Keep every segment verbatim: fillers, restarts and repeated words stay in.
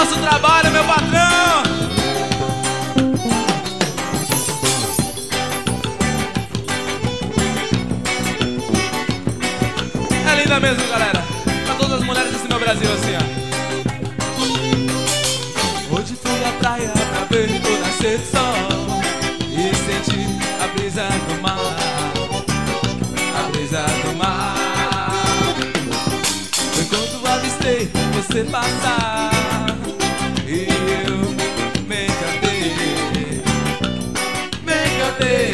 nosso trabalho, meu patrão. É linda mesmo, galera. Pra todas as mulheres desse meu Brasil, assim, ó. Hoje fui à praia pra ver o nascer do sol e sentir a brisa do mar, a brisa do mar. Foi quando avistei você passar e eu me encantei, me encantei.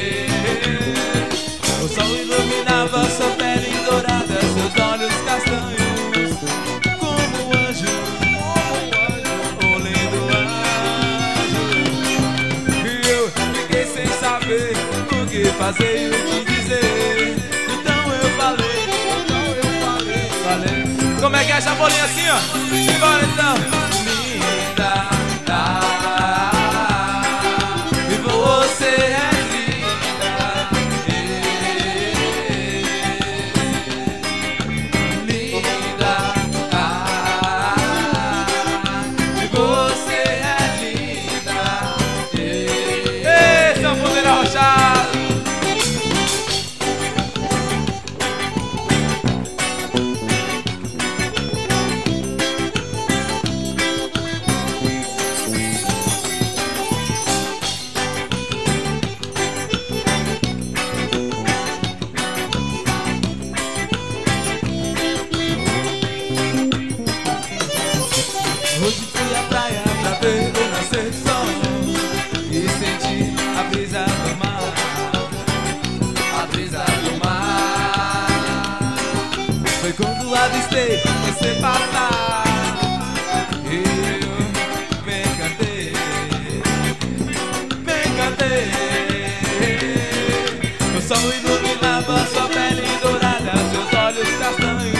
O sol iluminava sua pele dourada, seus olhos castanhos, como um anjo, um lindo anjo. E eu fiquei sem saber o que fazer e o que dizer. Então eu falei, então eu falei, falei. Como é que é essa bolinha assim, ó? Simbora então. Linda, ah, e você é linda, linda, ah, e você é linda. Ei, sanfoneiro arrochado. Hoje fui à praia pra ver o nascer do sol e sentir a brisa do mar, a brisa do mar. Foi quando avistei você passar e eu me encantei, me encantei. O sol iluminava sua pele dourada, seus olhos castanhos,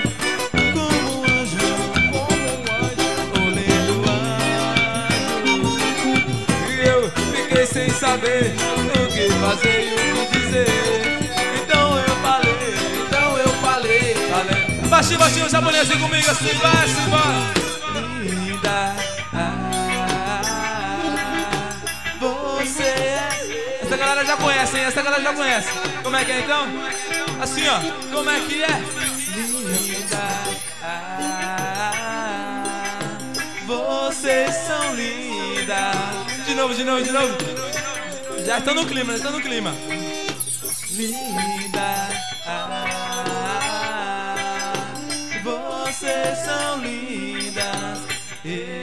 sem saber o que fazer e o que dizer. Então eu falei, então eu falei, falei. Baixinho, baixinho, essa bolinha assim comigo, assim, vai, assim, vai. Linda, ah, você é. Essa galera já conhece, hein? Essa galera já conhece. Como é que é então? Assim, ó, como é que é? Linda, ah, vocês são lindas. De novo, de novo, de novo. Já estão no clima, já estão no clima. Linda, ah, vocês são lindas. Yeah.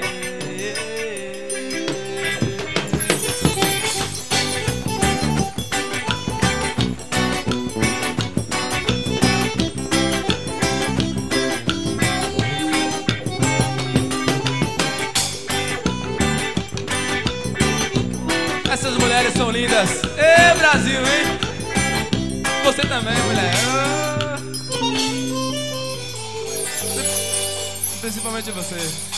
Essas mulheres são lindas. Ê, Brasil, hein? Você também, mulher. Principalmente você.